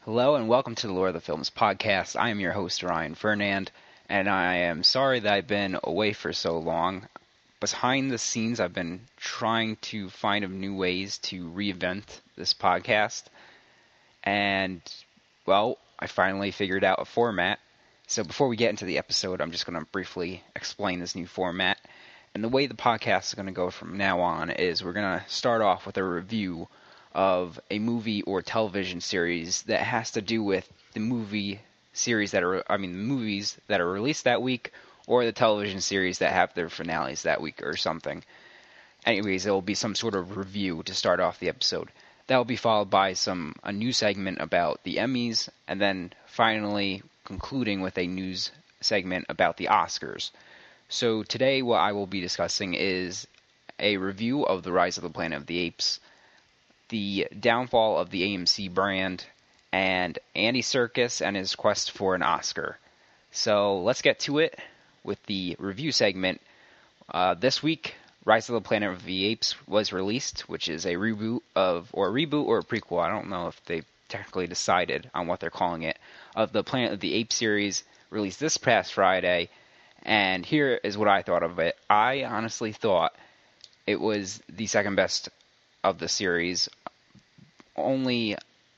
Hello and welcome to the Lore of the Films podcast. I am your host, Ryan Fernand, and I am sorry that I've been away for so long. Behind the scenes, I've been trying to find new ways to reinvent this podcast, and, well, I finally figured out a format. So before we get into the episode, I'm just going to briefly explain this new format. And the way the podcast is going to go from now on is we're going to start off with a review of a movie or television series that has to do with the movie series the movies that are released that week, or the television series that have their finales that week or something. Anyways, there will be some sort of review to start off the episode. That will be followed by a new segment about the Emmys, and then finally concluding with a news segment about the Oscars. So today what I will be discussing is a review of The Rise of the Planet of the Apes, the downfall of the AMC brand, and Andy Serkis and his quest for an Oscar. So let's get to it with the review segment. This week, Rise of the Planet of the Apes was released, which is a reboot or a prequel. I don't know if they technically decided on what they're calling it, of the Planet of the Apes series, released this past Friday. And here is what I thought of it. I honestly thought it was the second best of the series. Only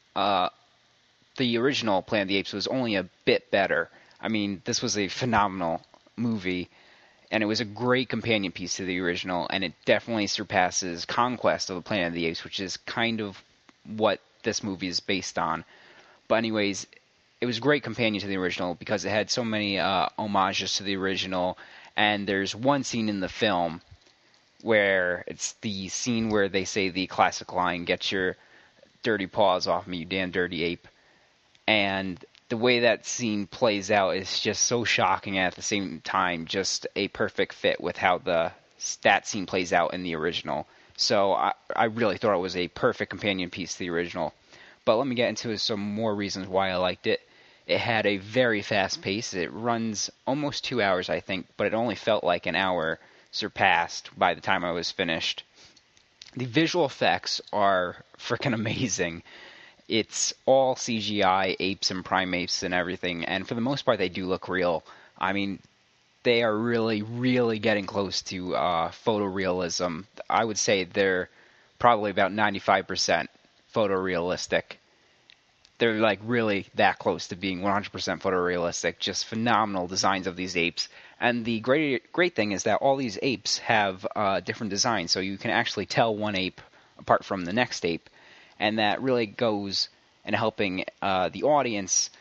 the original Planet of the Apes was only a bit better. I mean, this was a phenomenal movie, and it was a great companion piece to the original, and it definitely surpasses Conquest of the Planet of the Apes, which is kind of what this movie is based on. But anyways, it was a great companion to the original because it had so many homages to the original, and there's one scene in the film where it's the scene where they say the classic line, "Get your dirty paws off me, you damn dirty ape." And the way that scene plays out is just so shocking, and at the same time just a perfect fit with how that scene plays out in the original. So I really thought it was a perfect companion piece to the original. But let me get into some more reasons why I liked it. It had a very fast pace. It runs almost 2 hours, I think, but it only felt like an hour surpassed by the time I was finished. The visual effects are freaking amazing. It's all CGI, apes and primates and everything, and for the most part they do look real. I mean, they are really, really getting close to photorealism. I would say they're probably about 95% photorealistic. They're like really that close to being 100% photorealistic. Just phenomenal designs of these apes. And the great thing is that all these apes have different designs, so you can actually tell one ape apart from the next ape, and that really goes in helping the audience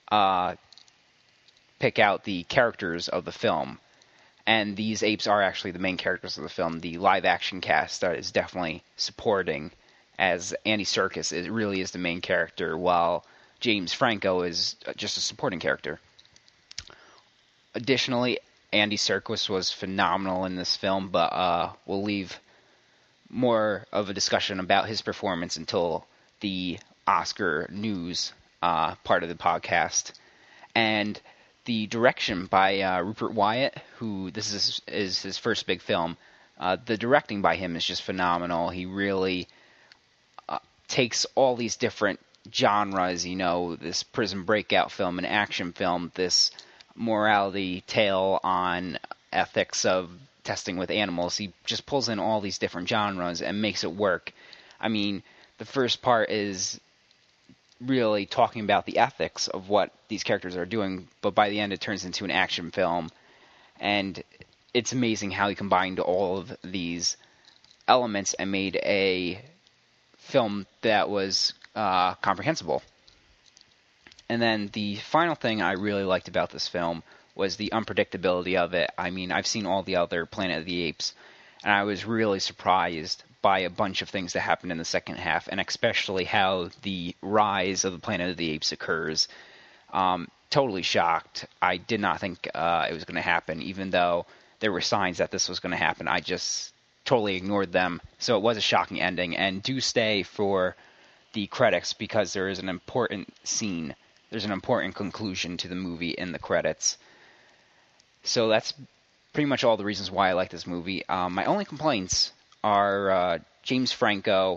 pick out the characters of the film. And these apes are actually the main characters of the film. The live-action cast is definitely supporting, as Andy Serkis really is the main character, while James Franco is just a supporting character. Additionally, Andy Serkis was phenomenal in this film, but we'll leave more of a discussion about his performance until the Oscar news part of the podcast. And the direction by Rupert Wyatt, who this is his first big film. The directing by him is just phenomenal. He really takes all these different genres, this prison breakout film, an action film, this morality tale on ethics of testing with animals. He just pulls in all these different genres and makes it work. I mean, the first part is really talking about the ethics of what these characters are doing, but by the end it turns into an action film, and it's amazing how he combined all of these elements and made a film that was comprehensible. And then the final thing I really liked about this film was the unpredictability of it. I mean, I've seen all the other Planet of the Apes, and I was really surprised by a bunch of things that happened in the second half, and especially how the rise of the Planet of the Apes occurs. Totally shocked. I did not think it was going to happen, even though there were signs that this was going to happen. I just totally ignored them. So it was a shocking ending, and do stay for the credits because there is an important scene. There's an important conclusion to the movie in the credits. So that's pretty much all the reasons why I like this movie. My only complaints are James Franco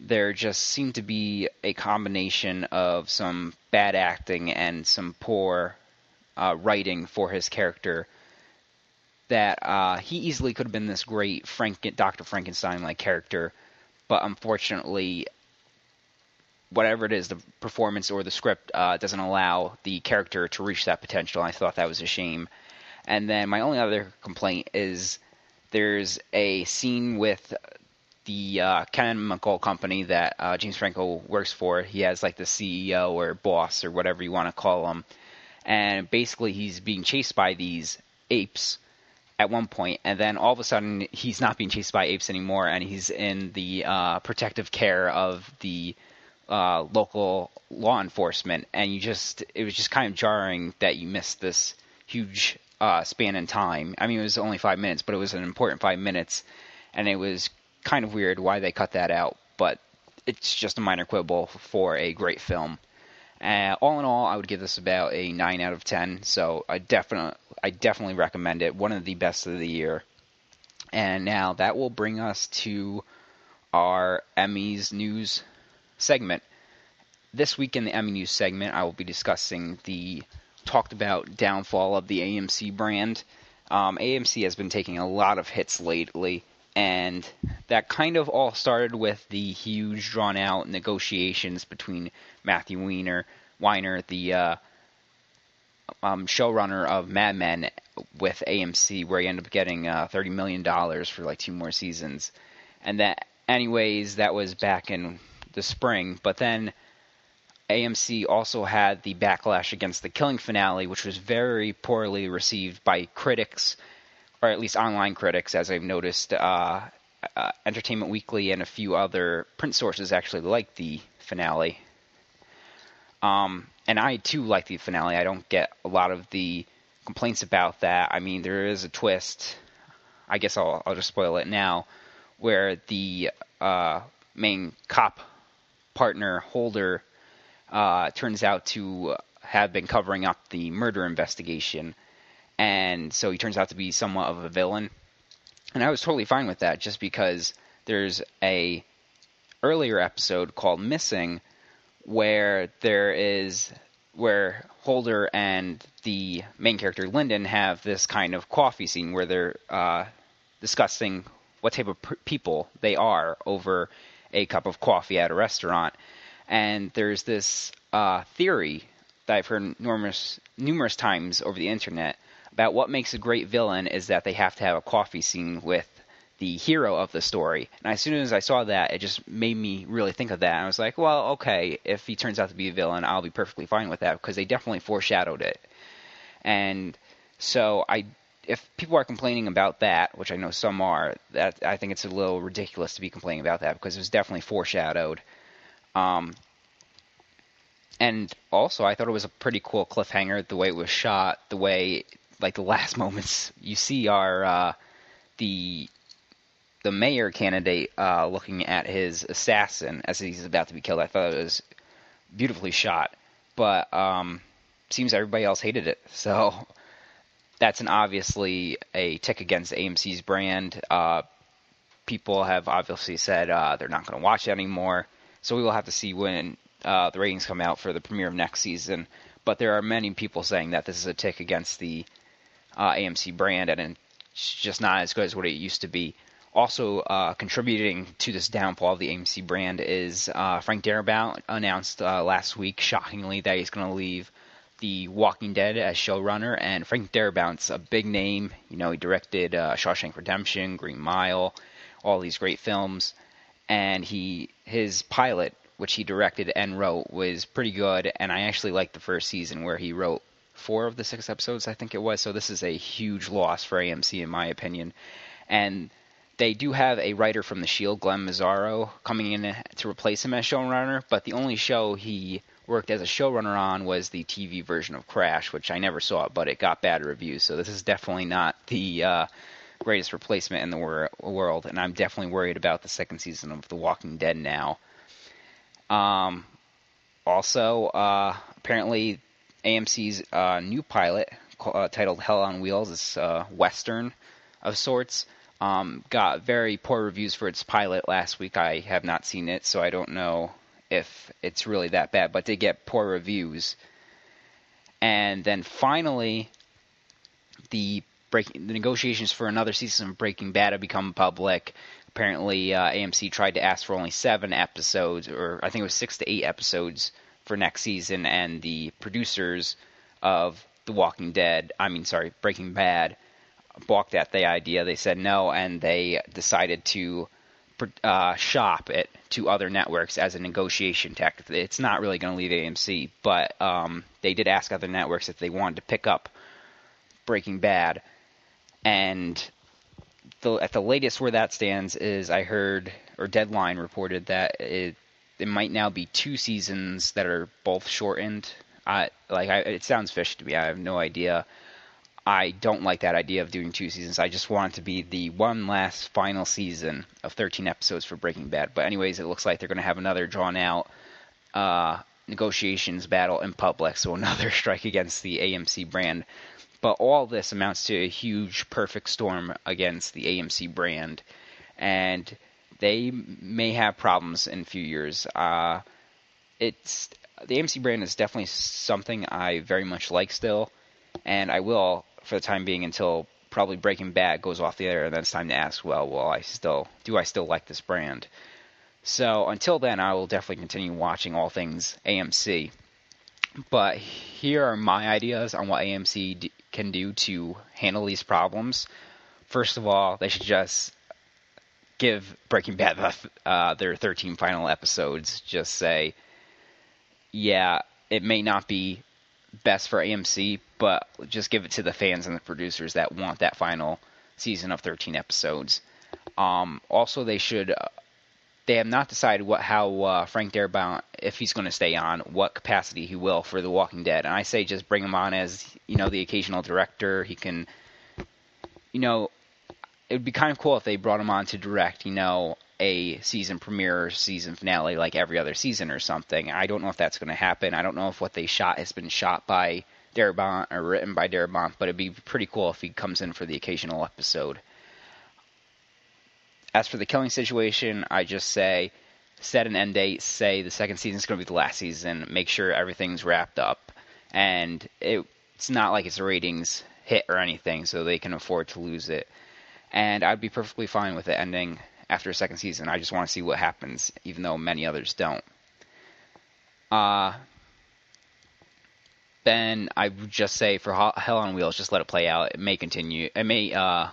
there just seemed to be a combination of some bad acting and some poor writing for his character that he easily could have been this great Dr. Frankenstein-like character, but unfortunately, whatever it is, the performance or the script doesn't allow the character to reach that potential. I thought that was a shame. And then my only other complaint is there's a scene with the Ken McCall company that James Franco works for. He has like the CEO or boss or whatever you want to call him. And basically he's being chased by these apes at one point, and then all of a sudden he's not being chased by apes anymore, and he's in the protective care of the local law enforcement. And it was just kind of jarring that you missed this huge span in time. I mean, it was only 5 minutes, but it was an important 5 minutes, and it was kind of weird why they cut that out, but it's just a minor quibble for a great film. All in all, I would give this about a 9 out of 10, so I definitely recommend it. One of the best of the year. And now that will bring us to our Emmys news segment. This week in the Emmy news segment, I will be discussing the talked about downfall of the AMC brand. AMC has been taking a lot of hits lately, and that kind of all started with the huge drawn-out negotiations between Matthew Weiner, the showrunner of Mad Men, with AMC, where he ended up getting $30 million for like 2 more seasons. And that was back in the spring. But then AMC also had the backlash against the Killing finale, which was very poorly received by critics, or at least online critics, as I've noticed. Entertainment Weekly and a few other print sources actually liked the finale. And I, too, like the finale. I don't get a lot of the complaints about that. I mean, there is a twist. I guess I'll just spoil it now, where the main cop partner, Holder, turns out to have been covering up the murder investigation. And so he turns out to be somewhat of a villain. And I was totally fine with that, just because there's a earlier episode called Missing, where Holder and the main character Lyndon have this kind of coffee scene where they're discussing what type of people they are over a cup of coffee at a restaurant. And there's this theory that I've heard numerous times over the internet about what makes a great villain is that they have to have a coffee scene with the hero of the story. And as soon as I saw that, it just made me really think of that. And I was like, well, okay, if he turns out to be a villain, I'll be perfectly fine with that, because they definitely foreshadowed it. And so if people are complaining about that, which I know some are, that I think it's a little ridiculous to be complaining about that, because it was definitely foreshadowed. And also, I thought it was a pretty cool cliffhanger, the way it was shot, the way, like, the last moments you see are the mayor candidate looking at his assassin as he's about to be killed. I thought it was beautifully shot, but seems everybody else hated it. So that's obviously a tick against AMC's brand. People have obviously said they're not going to watch it anymore. So we will have to see when the ratings come out for the premiere of next season. But there are many people saying that this is a tick against the AMC brand, and it's just not as good as what it used to be. Also contributing to this downfall of the AMC brand is Frank Darabont announced last week, shockingly, that he's going to leave The Walking Dead as showrunner. And Frank Darabont's a big name. You know, he directed Shawshank Redemption, Green Mile, all these great films. And his pilot, which he directed and wrote, was pretty good. And I actually liked the first season, where he wrote 4 of the 6 episodes, I think it was. So this is a huge loss for AMC, in my opinion. And they do have a writer from The Shield, Glenn Mazzaro, coming in to replace him as showrunner, but the only show he worked as a showrunner on was the TV version of Crash, which I never saw, but it got bad reviews, so this is definitely not the greatest replacement in the world, and I'm definitely worried about the second season of The Walking Dead now. Also, apparently AMC's new pilot, titled Hell on Wheels, is Western of sorts. got very poor reviews for its pilot last week. I have not seen it, so I don't know if it's really that bad, but they get poor reviews. And then finally, the negotiations for another season of Breaking Bad have become public. Apparently, AMC tried to ask for only 7 episodes, or I think it was 6 to 8 episodes for next season, and the producers of Breaking Bad, balked at the idea. They said no, and they decided to shop it to other networks as a negotiation tactic. It's not really going to leave AMC, but they did ask other networks if they wanted to pick up Breaking Bad, and at the latest where that stands is I heard, or Deadline reported, that it might now be 2 seasons that are both shortened. It sounds fishy to me. I have no idea. I don't like that idea of doing 2 seasons. I just want it to be the one last final season of 13 episodes for Breaking Bad. But anyways, it looks like they're going to have another drawn-out negotiations battle in public, so another strike against the AMC brand. But all this amounts to a huge perfect storm against the AMC brand, and they may have problems in a few years. The AMC brand is definitely something I very much like still, and I will for the time being until probably Breaking Bad goes off the air, and then it's time to ask, do I still like this brand? So until then, I will definitely continue watching all things AMC. But here are my ideas on what AMC can do to handle these problems. First of all, they should just give Breaking Bad their 13 final episodes. Just say, yeah, it may not be best for AMC, but just give it to the fans and the producers that want that final season of 13 episodes. Also, they have not decided how Frank Darabont, if he's going to stay on, what capacity he will for The Walking Dead. And I say just bring him on as, the occasional director. He can, it would be kind of cool if they brought him on to direct, a season premiere or season finale like every other season or something. I don't know if that's going to happen. I don't know if what they shot has been shot by Darabont or written by Darabont, but it'd be pretty cool if he comes in for the occasional episode. As for the killing situation, I just say, set an end date, say the second season is going to be the last season, make sure everything's wrapped up, and it's not like it's a ratings hit or anything, so they can afford to lose it. And I'd be perfectly fine with it ending after a second season. I just want to see what happens, even though many others don't. Then I would just say for Hell on Wheels, just let it play out. It may continue. It may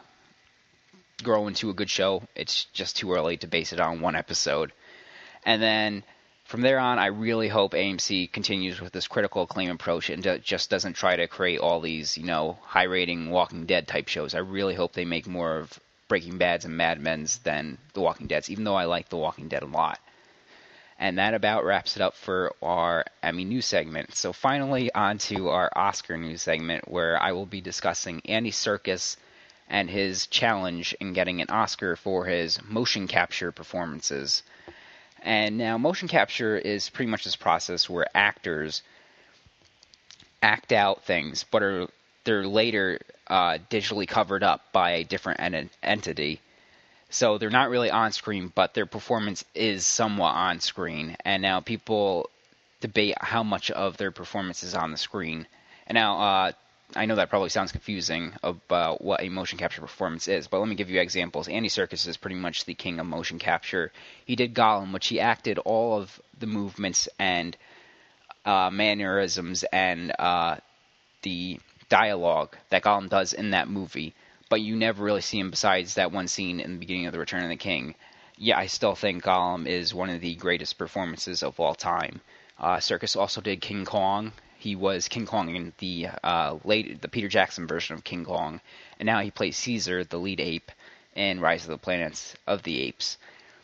grow into a good show. It's just too early to base it on one episode. And then from there on, I really hope AMC continues with this critical acclaim approach and just doesn't try to create all these, high-rating Walking Dead type shows. I really hope they make more of Breaking Bads and Mad Men's than The Walking Dead's, even though I like The Walking Dead a lot. And that about wraps it up for our Emmy news segment. So finally, on to our Oscar news segment, where I will be discussing Andy Serkis and his challenge in getting an Oscar for his motion capture performances. And now, motion capture is pretty much this process where actors act out things, but they're later digitally covered up by a different entity. So they're not really on screen, but their performance is somewhat on screen. And now people debate how much of their performance is on the screen. And now, I know that probably sounds confusing about what a motion capture performance is, but let me give you examples. Andy Serkis is pretty much the king of motion capture. He did Gollum, which he acted all of the movements and mannerisms and the dialogue that Gollum does in that movie, but you never really see him besides that one scene in the beginning of The Return of the King. Yeah, I still think Gollum is one of the greatest performances of all time. Serkis also did King Kong. He was King Kong in the Peter Jackson version of King Kong, and now he plays Caesar, the lead ape, in Rise of the Planet of the Apes.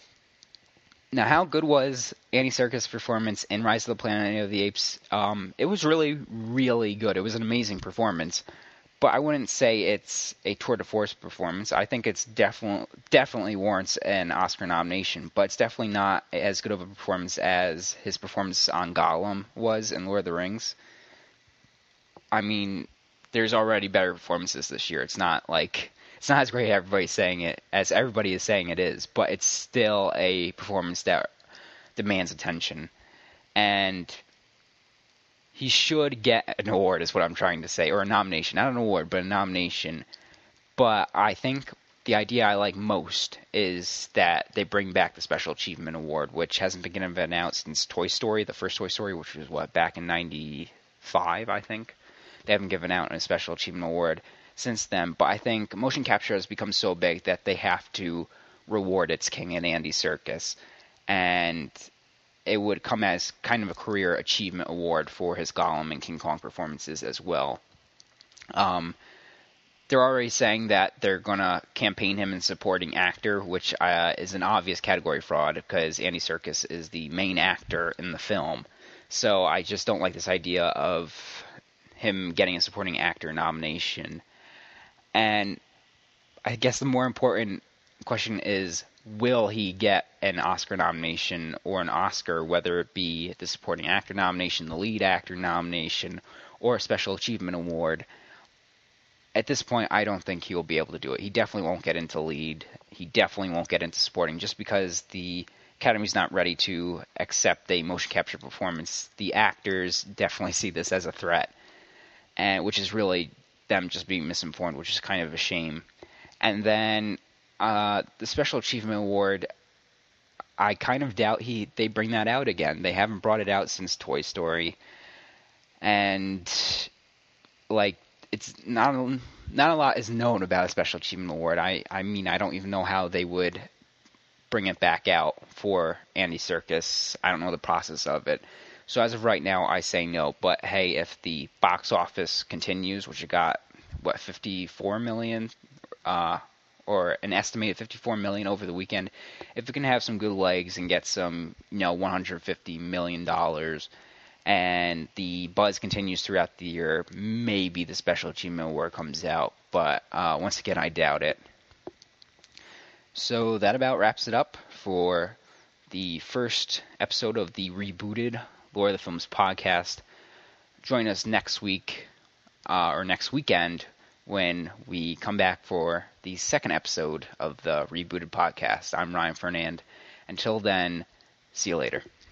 Now, how good was Andy Serkis' performance in Rise of the Planet of the Apes? It was really, really good. It was an amazing performance, but I wouldn't say it's a tour de force performance. I think it's definitely warrants an Oscar nomination, but it's definitely not as good of a performance as his performance on Gollum was in Lord of the Rings. I mean, there's already better performances this year. It's not it's not as great as everybody is saying it is, but it's still a performance that demands attention. And he should get an award, is what I'm trying to say, or a nomination. Not an award, but a nomination. But I think the idea I like most is that they bring back the Special Achievement Award, which hasn't been given out since Toy Story, the first Toy Story, which was, back in 95, I think. They haven't given out a Special Achievement Award since then. But I think motion capture has become so big that they have to reward its king in Andy Serkis. And it would come as kind of a career achievement award for his Gollum and King Kong performances as well. They're already saying that they're going to campaign him in supporting actor, which is an obvious category fraud because Andy Serkis is the main actor in the film. So I just don't like this idea of him getting a supporting actor nomination. And I guess the more important question is, will he get an Oscar nomination or an Oscar, whether it be the supporting actor nomination, the lead actor nomination, or a Special Achievement Award? At this point, I don't think he'll be able to do it. He definitely won't get into lead. He definitely won't get into supporting, just because the Academy's not ready to accept a motion capture performance. The actors definitely see this as a threat, and which is really them just being misinformed, which is kind of a shame. And then the Special Achievement Award, I kind of doubt they bring that out again. They haven't brought it out since Toy Story, and it's not a lot is known about a Special Achievement Award. I mean, I don't even know how they would bring it back out for Andy Serkis. I don't know the process of it. So as of right now, I say no. But hey, if the box office continues, which it got 54 million, or an estimated 54 million over the weekend, if it can have some good legs and get some, $150 million, and the buzz continues throughout the year, maybe the Special Achievement Award comes out. But once again, I doubt it. So that about wraps it up for the first episode of the rebooted Lord of the Films podcast. Join us next week, or next weekend, when we come back for the second episode of the rebooted podcast. I'm Ryan Fernand. Until then, see you later.